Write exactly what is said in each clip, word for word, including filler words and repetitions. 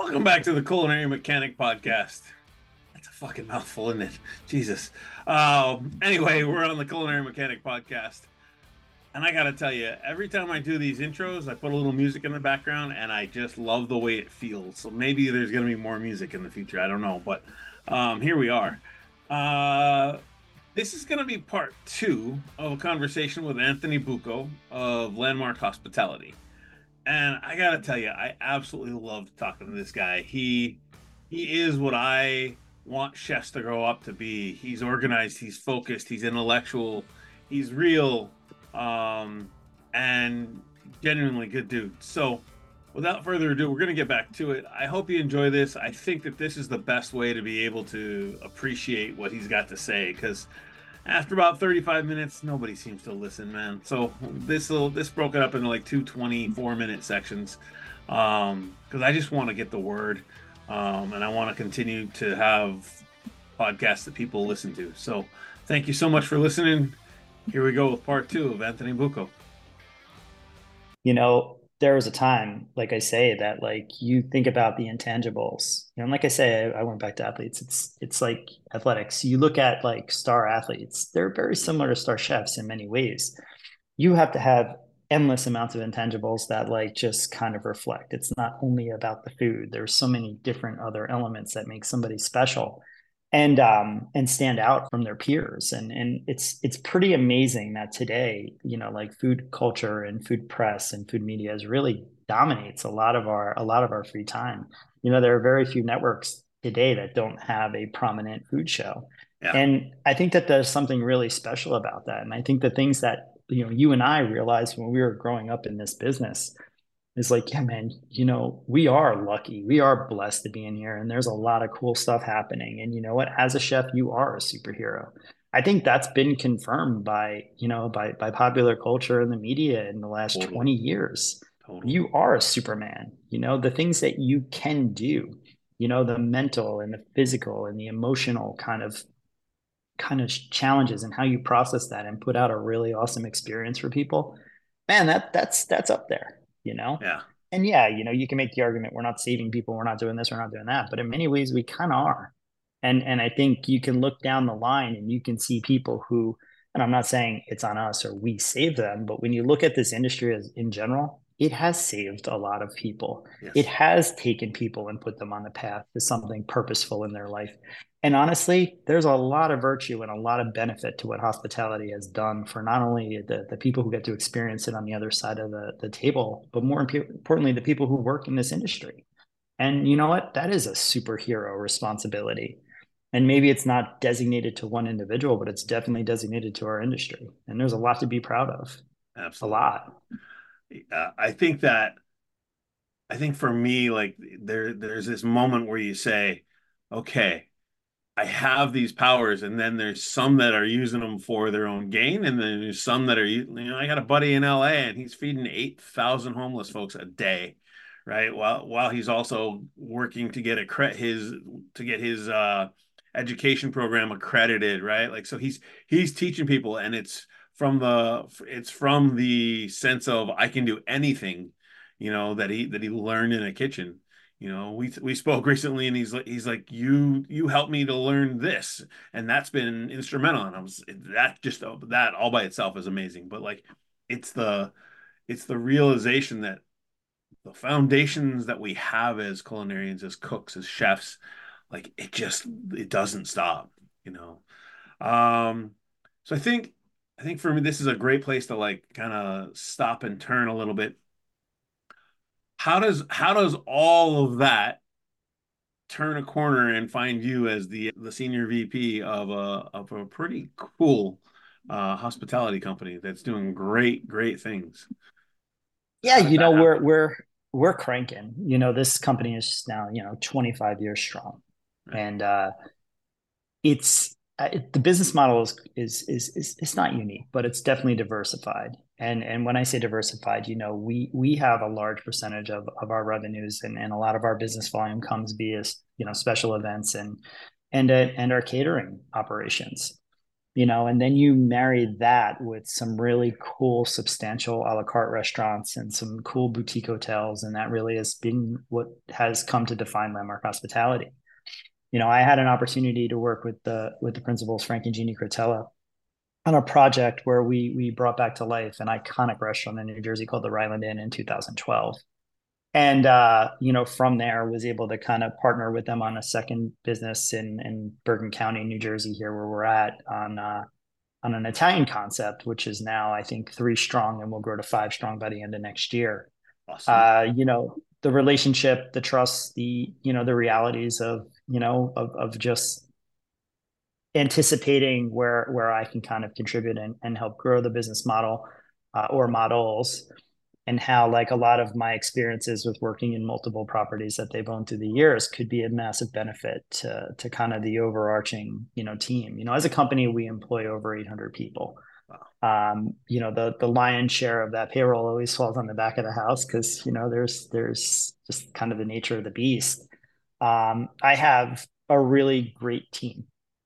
Welcome back to the Culinary Mechanic Podcast. That's a fucking mouthful, isn't it? Jesus. Uh, anyway, we're on the Culinary Mechanic Podcast. And I got to tell you, every time I do these intros, I put a little music in the background and I just love the way it feels. So maybe there's going to be more music in the future. I don't know. But um, here we are. Uh, this is going to be part two of a conversation with Anthony Bucco of Landmark Hospitality. And I gotta tell you, I absolutely loved talking to this guy. He he is what I want chefs to grow up to be. He's organized, he's focused, he's intellectual, he's real, um, and genuinely good dude. So, without further ado, we're gonna get back to it. I hope you enjoy this. I think that this is the best way to be able to appreciate what he's got to say, because after about thirty-five minutes, nobody seems to listen, man. So this will this broke it up into like two twenty-four minute sections, um, because I just want to get the word, um, and I want to continue to have podcasts that people listen to. So thank you so much for listening. Here we go with part two of Anthony Bucco. You know, there was a time, like I say, that like you think about the intangibles. You know, and like I say, I, I went back to athletes. It's it's like athletics. You look at like star athletes, they're very similar to star chefs in many ways. You have to have endless amounts of intangibles that like just kind of reflect. It's not only about the food. There's so many different other elements that make somebody special and um and stand out from their peers, and and it's it's pretty amazing that today, you know, like food culture and food press and food media is really dominates a lot of our a lot of our free time. You know, there are very few networks today that don't have a prominent food show, Yeah. and I think that there's something really special about that. And I think the things that, you know, you and I realized when we were growing up in this business is like, yeah, man, you know, we are lucky. We are blessed to be in here. And there's a lot of cool stuff happening. And you know what? As a chef, you are a superhero. I think that's been confirmed by, you know, by by popular culture and the media in the last Totally. twenty years. Totally. You are a Superman. You know, the things that you can do, you know, the mental and the physical and the emotional kind of kind of challenges and how you process that and put out a really awesome experience for people, man, that that's that's up there, you know. Yeah. And yeah, you know, you can make the argument we're not saving people, we're not doing this, we're not doing that, but in many ways we kind of are. And and I think you can look down the line and you can see people who, and I'm not saying it's on us or we save them, but when you look at this industry as in general, it has saved a lot of people. It Yes. has taken people and put them on the path to something purposeful in their life. And honestly, there's a lot of virtue and a lot of benefit to what hospitality has done for not only the, the people who get to experience it on the other side of the, the table, but more importantly, the people who work in this industry. And you know what? That is a superhero responsibility. And maybe it's not designated to one individual, but it's definitely designated to our industry. And there's a lot to be proud of. A Absolutely. lot. Uh, I think that I think for me, like there there's this moment where you say, okay, I have these powers, and then there's some that are using them for their own gain, and then there's some that are, you know, I got a buddy in L A, and he's feeding eight thousand homeless folks a day, right? While while he's also working to get a cre- his to get his uh, education program accredited, right? Like, so he's he's teaching people, and it's from the it's from the sense of I can do anything, you know, that he that he learned in a kitchen. You know, we we spoke recently, and he's like he's like you you helped me to learn this, and that's been instrumental. And I was that just that all by itself is amazing. But like, it's the it's the realization that the foundations that we have as culinarians, as cooks, as chefs, like it just it doesn't stop. You know, um, so I think I think for me this is a great place to like kind of stop and turn a little bit. How does how does all of that turn a corner and find you as the the senior V P of a of a pretty cool uh, hospitality company that's doing great great things? Yeah, How did you know, that we're happen? we're we're cranking. You know, this company is now, you know, twenty-five years strong. Right. And uh it's uh, it, the business model is, is is is it's not unique, but it's definitely diversified. And and when I say diversified, you know, we we have a large percentage of of our revenues, and, and a lot of our business volume comes via, you know, special events and and uh, and our catering operations. you know, and then you marry that with some really cool, substantial a la carte restaurants and some cool boutique hotels. And that really has been what has come to define Landmark Hospitality. You know, I had an opportunity to work with the with the principals, Frank and Jeannie Crotella, on a project where we we brought back to life an iconic restaurant in New Jersey called the Ryland Inn in two thousand twelve. And uh, you know, from there was able to kind of partner with them on a second business in in Bergen County, New Jersey, here where we're at on uh, on an Italian concept, which is now I think three strong and will grow to five strong by the end of next year. Awesome. Uh, you know, the relationship, the trust, the you know the realities of you know of of just anticipating where where I can kind of contribute and, and help grow the business model uh, or models, and how like a lot of my experiences with working in multiple properties that they've owned through the years could be a massive benefit to to kind of the overarching you know team. You know, as a company, we employ over eight hundred people. Wow. Um, you know, the the lion's share of that payroll always falls on the back of the house because you know there's there's just kind of the nature of the beast. Um, I have a really great team,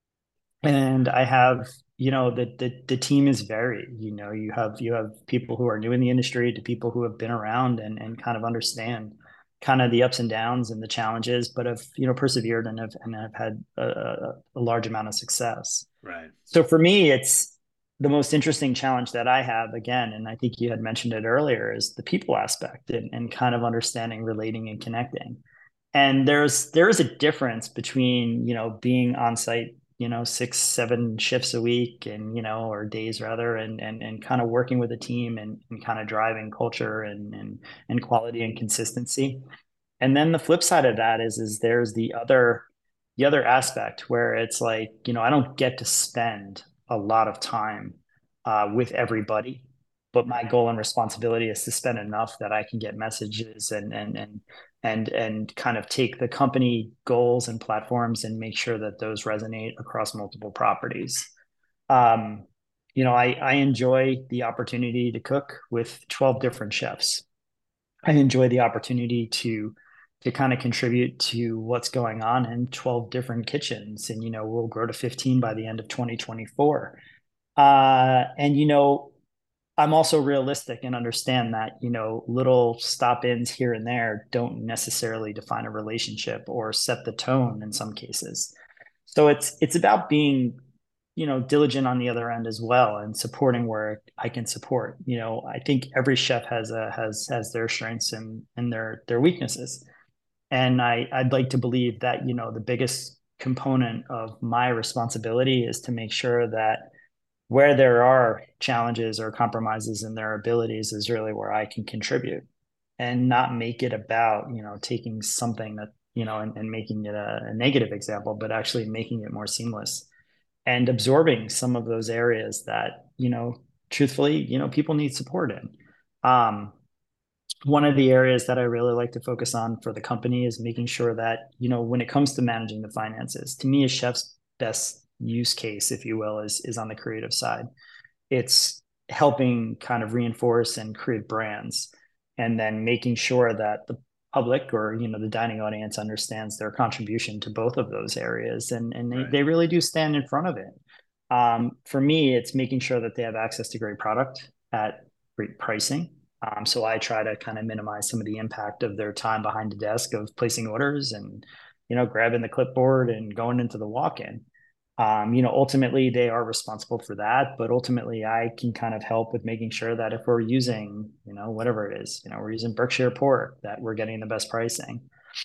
and I have you know the, the the team is varied. You know, you have you have people who are new in the industry to people who have been around and and kind of understand kind of the ups and downs and the challenges, but have you know persevered and have and have had a, a large amount of success. Right. So for me, it's the most interesting challenge that I have again, and I think you had mentioned it earlier, is the people aspect and, and kind of understanding, relating, and connecting. And there's there is a difference between you know being on site you know six seven shifts a week and you know or days rather and and and kind of working with a team and, and kind of driving culture and and and quality and consistency. And then the flip side of that is is there's the other the other aspect where it's like you know I don't get to spend a lot of time uh, with everybody, but my goal and responsibility is to spend enough that I can get messages and and and and and kind of take the company goals and platforms and make sure that those resonate across multiple properties. Um, you know, I, I enjoy the opportunity to cook with twelve different chefs. I enjoy the opportunity to to kind of contribute to what's going on in twelve different kitchens, and you know we'll grow to fifteen by the end of twenty twenty-four. Uh, and you know I'm also realistic and understand that, you know, little stop ins here and there don't necessarily define a relationship or set the tone in some cases. So it's it's about being, you know, diligent on the other end as well and supporting where I can support. You know, I think every chef has a has has their strengths and and their their weaknesses. And I I'd like to believe that, you know, the biggest component of my responsibility is to make sure that where there are challenges or compromises in their abilities is really where I can contribute and not make it about, you know, taking something that, you know, and, and making it a, a negative example, but actually making it more seamless and absorbing some of those areas that, you know, truthfully, you know, people need support in. Um, One of the areas that I really like to focus on for the company is making sure that, you know, when it comes to managing the finances, to me, a chef's best use case, if you will, is is on the creative side. It's helping kind of reinforce and create brands, and then making sure that the public or you know the dining audience understands their contribution to both of those areas, and and they, Right. they really do stand in front of it. Um, for me, it's making sure that they have access to great product at great pricing. Um, so I try to kind of minimize some of the impact of their time behind the desk of placing orders and, you know, grabbing the clipboard and going into the walk-in. Um, you know, ultimately they are responsible for that, but ultimately I can kind of help with making sure that if we're using, you know, whatever it is, you know, we're using Berkshire pork, that we're getting the best pricing.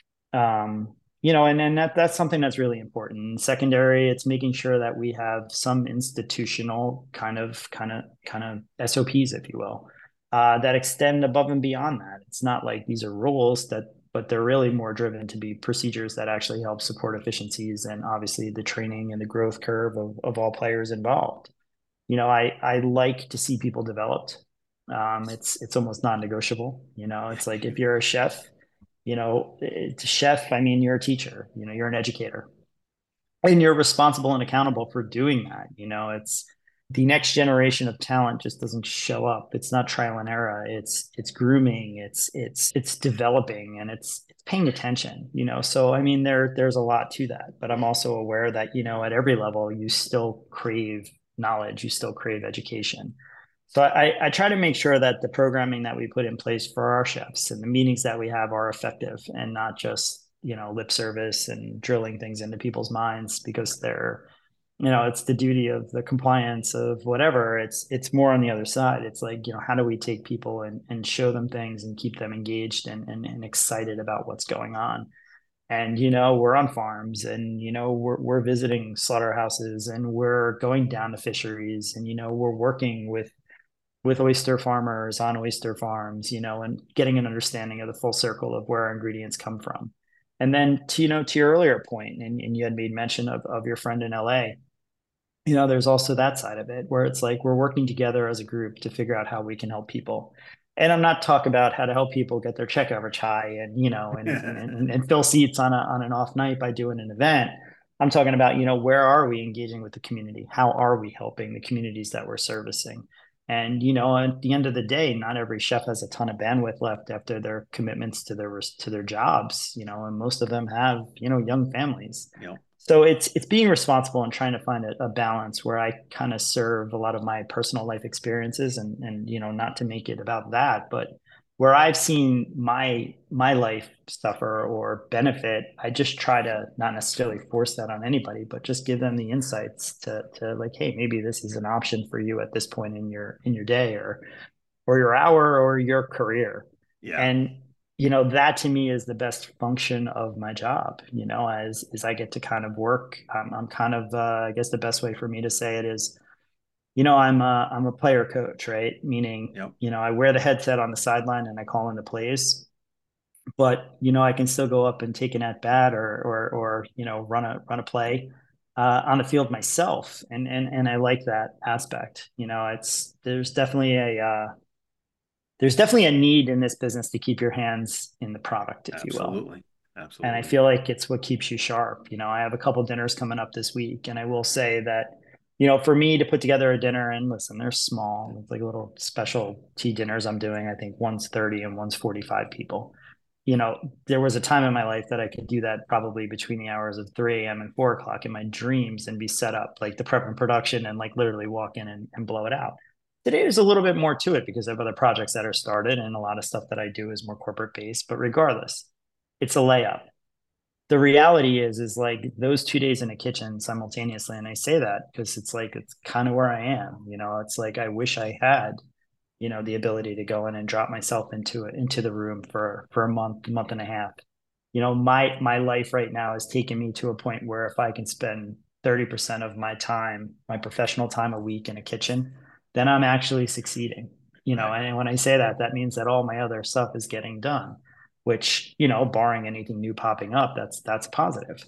Um, you know, and, and that that's something that's really important. Secondary, it's making sure that we have some institutional kind of kind of kind of S O Ps, if you will, uh, that extend above and beyond that. It's not like these are rules that, but they're really more driven to be procedures that actually help support efficiencies and obviously the training and the growth curve of, of all players involved. You know, I I like to see people developed. Um, it's it's almost non-negotiable. You know, it's like if you're a chef, you know, it's a chef, I mean, you're a teacher, you know, you're an educator, and you're responsible and accountable for doing that. You know, it's the next generation of talent just doesn't show up. It's not trial and error. It's it's grooming, it's it's it's developing, and it's it's paying attention, you know. So I mean there there's a lot to that, but I'm also aware that, you know, at every level you still crave knowledge, you still crave education. So I, I try to make sure that the programming that we put in place for our chefs and the meetings that we have are effective and not just, you know, lip service and drilling things into people's minds because they're, you know, it's the duty of the compliance of whatever. It's it's more on the other side. It's like, you know, how do we take people and, and show them things and keep them engaged and, and, and excited about what's going on? And you know, we're on farms and you know, we're we're visiting slaughterhouses and we're going down to fisheries and you know, we're working with with oyster farmers on oyster farms, you know, and getting an understanding of the full circle of where our ingredients come from. And then to, you know, to your earlier point, and, and you had made mention of, of your friend in L A, you know, there's also that side of it where it's like we're working together as a group to figure out how we can help people. And I'm not talking about how to help people get their check average high and, you know, and, and, and, and fill seats on a, on an off night by doing an event. I'm talking about, you know, where are we engaging with the community? How are we helping the communities that we're servicing? And, you know, at the end of the day, not every chef has a ton of bandwidth left after their commitments to their, to their jobs, you know, and most of them have, you know, young families. You know, So it's it's being responsible and trying to find a, a balance where I kind of serve a lot of my personal life experiences and and you know not to make it about that, but where I've seen my my life suffer or benefit, I just try to not necessarily force that on anybody, but just give them the insights to to like, hey, maybe this is an option for you at this point in your in your day or or your hour or your career. yeah, And you know, that to me is the best function of my job, you know, as as I get to kind of work. I'm, I'm kind of uh, I guess the best way for me to say it is, you know, I'm a, I'm a player coach, right? Meaning, yep, you know, I wear the headset on the sideline and I call in the plays, but you know, I can still go up and take an at bat or or or you know, run a run a play uh, on the field myself, and and and I like that aspect. You know, it's there's definitely a uh, there's definitely a need in this business to keep your hands in the product, if you will. absolutely, And I absolutely. feel like it's what keeps you sharp. You know, I have a couple dinners coming up this week, and I will say that, you know, for me to put together a dinner and listen, they're small, it's like little specialty dinners I'm doing. I think one's thirty and one's forty-five people. You know, there was a time in my life that I could do that probably between the hours of three a m and four o'clock in my dreams and be set up like the prep and production and like literally walk in and, and blow it out. Today there's a little bit more to it because I have other projects that are started and a lot of stuff that I do is more corporate based. But regardless, it's a layup. The reality is, is like those two days in a kitchen simultaneously. And I say that because it's like, it's kind of where I am, you know, it's like, I wish I had, you know, the ability to go in and drop myself into it, into the room for, for a month, month and a half. You know, my, my life right now has taken me to a point where if I can spend thirty percent of my time, my professional time a week in a kitchen, then I'm actually succeeding, you know, Right. and when I say that, that means that all my other stuff is getting done, which, you know, barring anything new popping up, that's, that's positive.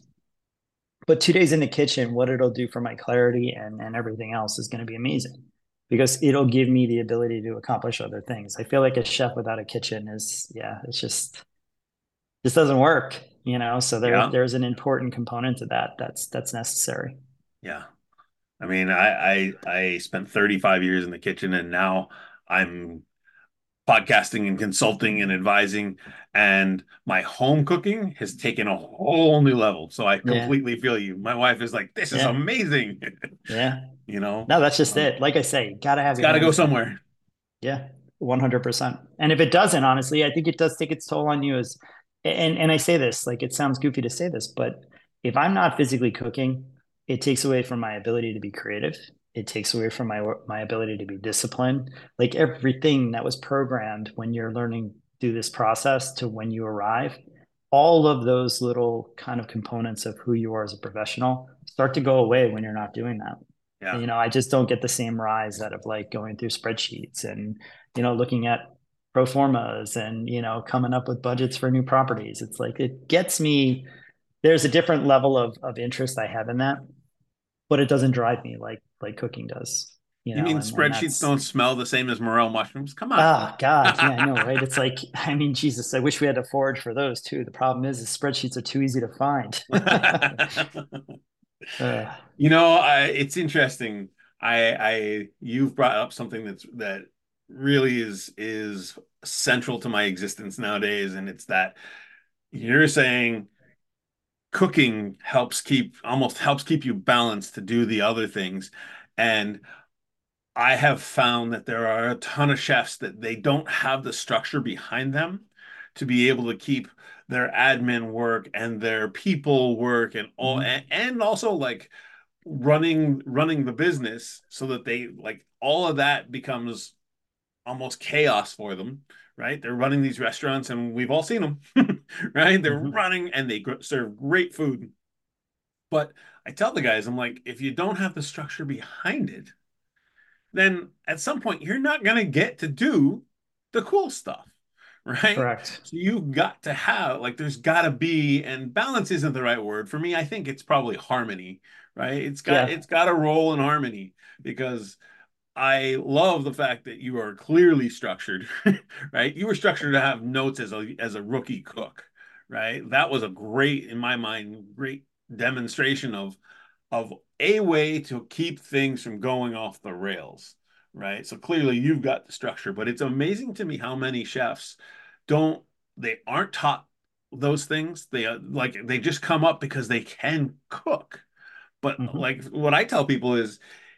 But two days in the kitchen, what it'll do for my clarity and, and everything else is going to be amazing because it'll give me the ability to accomplish other things. I feel like a chef without a kitchen is, yeah, it's just, this doesn't work, you know? So there's, Yeah, there's an important component to that. That's, that's necessary. yeah. I mean, I, I I spent thirty-five years in the kitchen, and now I'm podcasting and consulting and advising, and my home cooking has taken a whole new level. So I Yeah. completely feel you. My wife is like, "This is Yeah. amazing," Yeah. you know. No, that's just Um, it. Like I say, got to have it's your got to go hands in it. somewhere. Yeah, one hundred percent. And if it doesn't, honestly, I think it does take its toll on you as and and I say this, like it sounds goofy to say this, but if I'm not physically cooking, it takes away from my ability to be creative. It takes away from my my ability to be disciplined. Like everything that was programmed when you're learning through this process to when you arrive, all of those little kind of components of who you are as a professional start to go away when you're not doing that. Yeah. You know, I just don't get the same rise out of like going through spreadsheets and, you know, looking at pro formas and, you know, coming up with budgets for new properties. It's like it gets me, there's a different level of of interest I have in that, but it doesn't drive me like like cooking does, you You know, mean and and spreadsheets that's don't smell the same as morel mushrooms? Come on. oh God, yeah, I know, right? It's like, I mean, Jesus, I wish we had to forage for those too. The problem is, is spreadsheets are too easy to find. uh, You know, I, it's interesting. I, I, you've brought up something that's that really is is central to my existence nowadays, and it's that you're saying cooking helps keep almost helps keep you balanced to do the other things. And I have found that there are a ton of chefs that they don't have the structure behind them to be able to keep their admin work and their people work and all Mhm. and, and also like running running the business so that they like all of that becomes almost chaos for them, right? They're running these restaurants and we've all seen them, right? They're Mhm. running and they gr- serve great food. But I tell the guys, I'm like, if you don't have the structure behind it, then at some point you're not going to get to do the cool stuff, right? Correct. So you've got to have, like, there's got to be, and balance isn't the right word for me. I think it's probably harmony, right? It's got Yeah. it's got to roll in harmony because I love the fact that you are clearly structured, right? You were structured to have notes as a as a rookie cook, right? That was a great, in my mind, great demonstration of of a way to keep things from going off the rails, right? So clearly you've got the structure, but it's amazing to me how many chefs don't they aren't taught those things. They uh, like they just come up because they can cook. But Mhm. like what I tell people is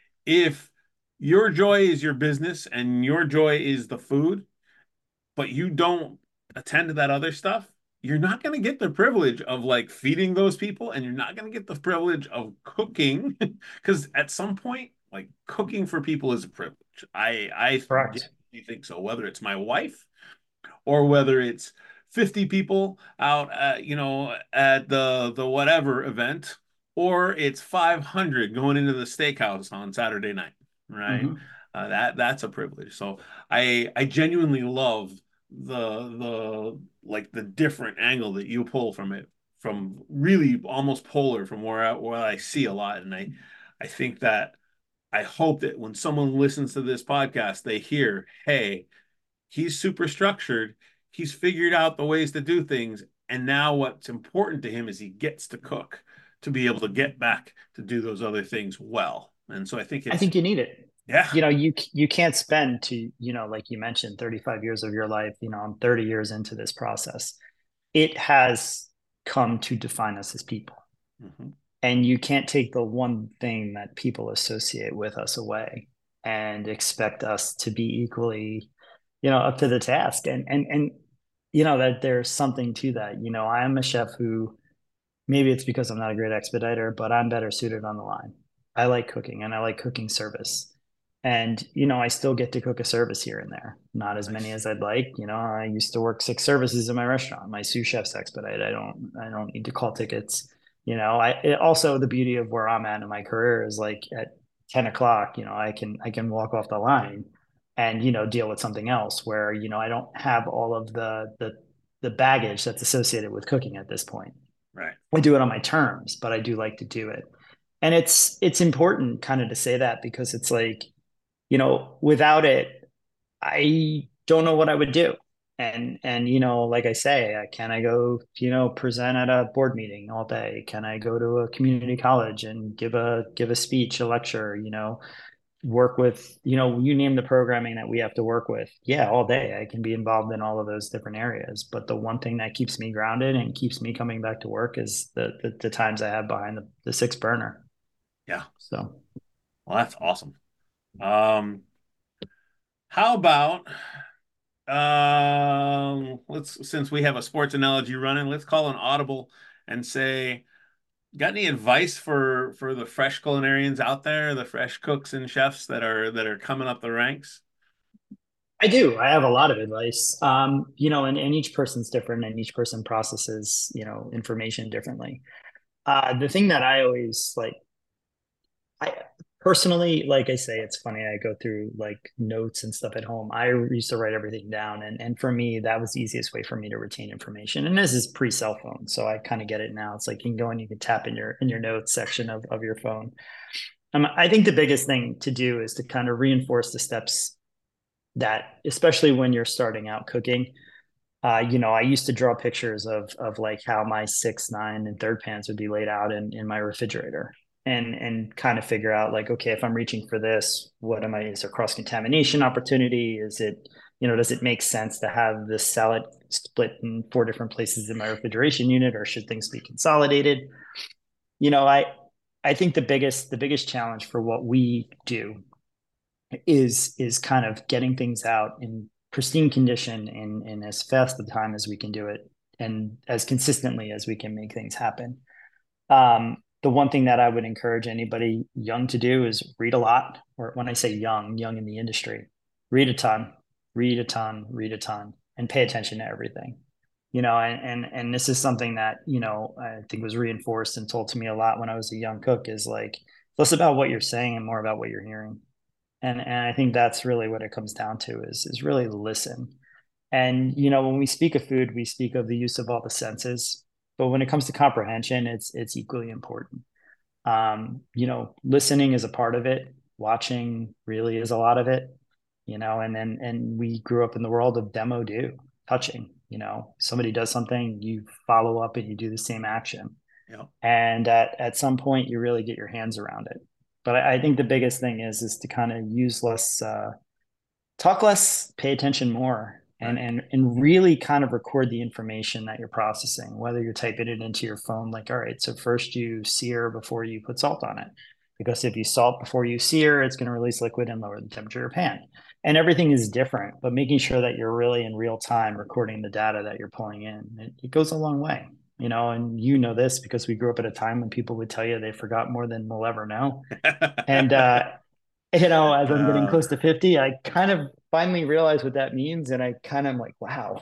if your joy is your business and your joy is the food, but you don't attend to that other stuff, you're not going to get the privilege of like feeding those people and you're not going to get the privilege of cooking because at some point like cooking for people is a privilege. I I Correct. genuinely think so, whether it's my wife or whether it's fifty people out at, you know, at the the whatever event, or it's five hundred going into the steakhouse on Saturday night, right? Mhm. Uh, that that's a privilege. So I I genuinely love the the like the different angle that you pull from it, from really almost polar from where I, where I see a lot, and I I think that I hope that when someone listens to this podcast, they hear, hey, he's super structured. He's figured out the ways to do things. And now what's important to him is he gets to cook to be able to get back to do those other things well. And so I think I it's, think you need it. yeah, You know, you you can't spend to, you know, like you mentioned, thirty-five years of your life, you know, I'm thirty years into this process. It has come to define us as people. mm-hmm. And you can't take the one thing that people associate with us away and expect us to be equally, you know, up to the task. And and and you know that there's something to that. You know, I am a chef who maybe it's because I'm not a great expediter, but I'm better suited on the line. I like cooking and I like cooking service. And, you know, I still get to cook a service here and there, not as many Nice. as I'd like. You know, I used to work six services in my restaurant. My sous chef's expedite. I don't, I don't need to call tickets. You know, I it, also the beauty of where I'm at in my career is like at ten o'clock, you know, I can, I can walk off the line and, you know, deal with something else where, you know, I don't have all of the, the, the baggage that's associated with cooking at this point. Right. I do it on my terms, but I do like to do it. And it's it's important kind of to say that because it's like, you know, without it, I don't know what I would do. And and you know, like I say, uh, can I go, you know, present at a board meeting all day? Can I go to a community college and give a give a speech, a lecture, you know? Work with, you know, you name the programming that we have to work with. Yeah, all day. I can be involved in all of those different areas. But the one thing that keeps me grounded and keeps me coming back to work is the the, the times I have behind the, the six burner. Yeah. So Well, that's awesome. Um, how about um let's since we have a sports analogy running, let's call an audible and say, got any advice for for the fresh culinarians out there, the fresh cooks and chefs that are that are coming up the ranks? I do. I have a lot of advice. Um, you know, and, and each person's different and each person processes, you know, information differently. Uh, the thing that I always like I personally, like I say, it's funny. I go through like notes and stuff at home. I used to write everything down, and and for me, that was the easiest way for me to retain information. And this is pre cell phone, so I kind of get it now. It's like you can go and you can tap in your in your notes section of of your phone. Um, I think the biggest thing to do is to kind of reinforce the steps that, especially when you're starting out cooking. Uh, you know, I used to draw pictures of of like how my six, nine, and third pans would be laid out in in my refrigerator, and and kind of figure out like, okay, if I'm reaching for this, what am I? Is there cross contamination opportunity? Is it, you know, does it make sense to have this salad split in four different places in my refrigeration unit, or should things be consolidated? You know, I I think the biggest the biggest challenge for what we do is is kind of getting things out in pristine condition in in as fast a time as we can do it and as consistently as we can make things happen. Um, the one thing that I would encourage anybody young to do is read a lot, or when I say young, young in the industry, read a ton, read a ton, read a ton, and pay attention to everything. You know, and and and this is something that, you know, I think was reinforced and told to me a lot when I was a young cook is like less about what you're saying and more about what you're hearing. And and I think that's really what it comes down to is is really listen. And you know, when we speak of food, we speak of the use of all the senses. But when it comes to comprehension, it's it's equally important. Um, you know, listening is a part of it. Watching really is a lot of it. You know, and then and we grew up in the world of demo do, touching. You know, somebody does something, you follow up and you do the same action. Yeah. And at at some point, you really get your hands around it. But I, I think the biggest thing is is to kind of use less uh, talk less, pay attention more, and Right. and and really kind of record the information that you're processing, whether you're typing it into your phone, like, all right, so first you sear before you put salt on it. Because if you salt before you sear, it's going to release liquid and lower the temperature of your pan. And everything is different, but making sure that you're really in real time recording the data that you're pulling in, it, it goes a long way. You know, and you know this because we grew up at a time when people would tell you they forgot more than we'll ever know. And uh, you know, as I'm getting uh, close to fifty, I kind of finally realize what that means. And I kind of am like, wow,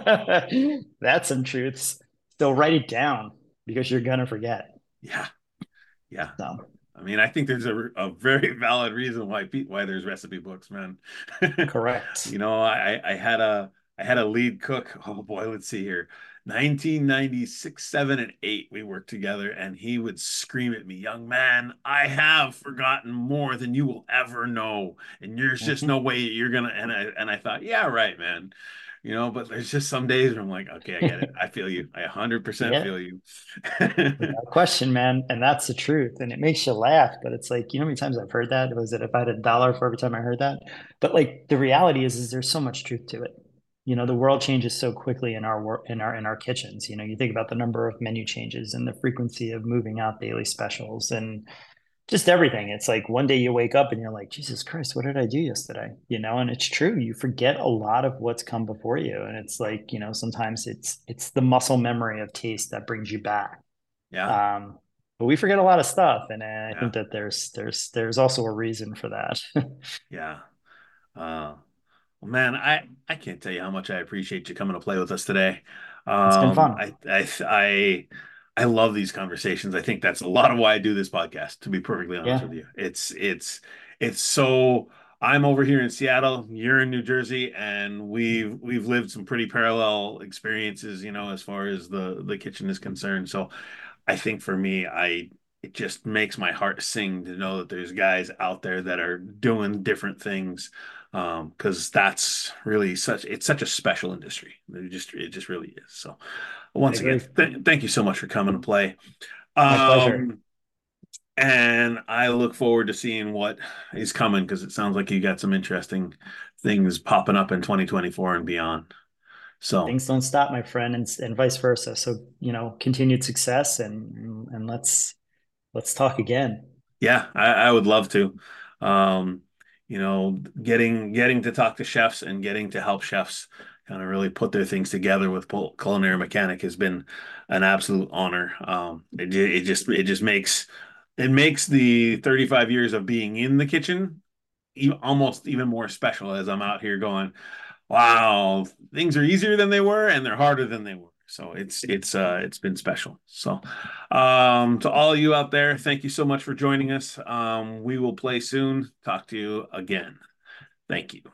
that's some truths. So write it down because you're going to forget. yeah. Yeah. So, I mean, I think there's a, a very valid reason why pe- why there's recipe books, man. correct. You know, I I had a I had a lead cook. Oh boy, let's see here. nineteen ninety-six, seven, and eight, we worked together, and he would scream at me, "Young man, I have forgotten more than you will ever know, and there's just Mhm. no way you're gonna." And I and I thought, yeah, right, man. You know, but there's just some days where I'm like, okay, I get it. I feel you. I one hundred percent Yeah, feel you. without question, man. And that's the truth. And it makes you laugh, but it's like, you know how many times I've heard that? Was it if I had a dollar for every time I heard that? But like the reality is, is there's so much truth to it. You know, the world changes so quickly in our work in our in our kitchens. You know, you think about the number of menu changes and the frequency of moving out daily specials and just everything. It's like one day you wake up and you're like, Jesus Christ, what did I do yesterday? You know, and it's true. You forget a lot of what's come before you. And it's like, you know, sometimes it's it's the muscle memory of taste that brings you back. Yeah, Um, but we forget a lot of stuff. And uh, I yeah, think that there's there's there's also a reason for that. yeah. Uh, well, man, I I can't tell you how much I appreciate you coming to play with us today. It's been Um, fun. I I I I love these conversations. I think that's a lot of why I do this podcast, to be perfectly honest Yeah, with you. It's it's it's so I'm over here in Seattle, you're in New Jersey, and we've we've lived some pretty parallel experiences, you know, as far as the the kitchen is concerned. So I think for me, I it just makes my heart sing to know that there's guys out there that are doing different things, um because that's really such it's such a special industry. It just it just really is. So I once again, agree. th thank you so much for coming to play. My pleasure. um and I look forward to seeing what is coming, because it sounds like you got some interesting things popping up in twenty twenty-four and beyond. So Things don't stop, my friend, and and vice versa. So, you know, continued success and and let's let's talk again. yeah, I, I would love to. Um, you know, getting getting to talk to chefs and getting to help chefs kind of really put their things together with Pul- Culinary Mechanic has been an absolute honor. Um, it, ju- it just it just makes it makes the thirty-five years of being in the kitchen e almost even more special, as I'm out here going, wow, things are easier than they were and they're harder than they were. So it's it's uh it's been special. So um to all of you out there, thank you so much for joining us. Um we will play soon. Talk to you again. Thank you.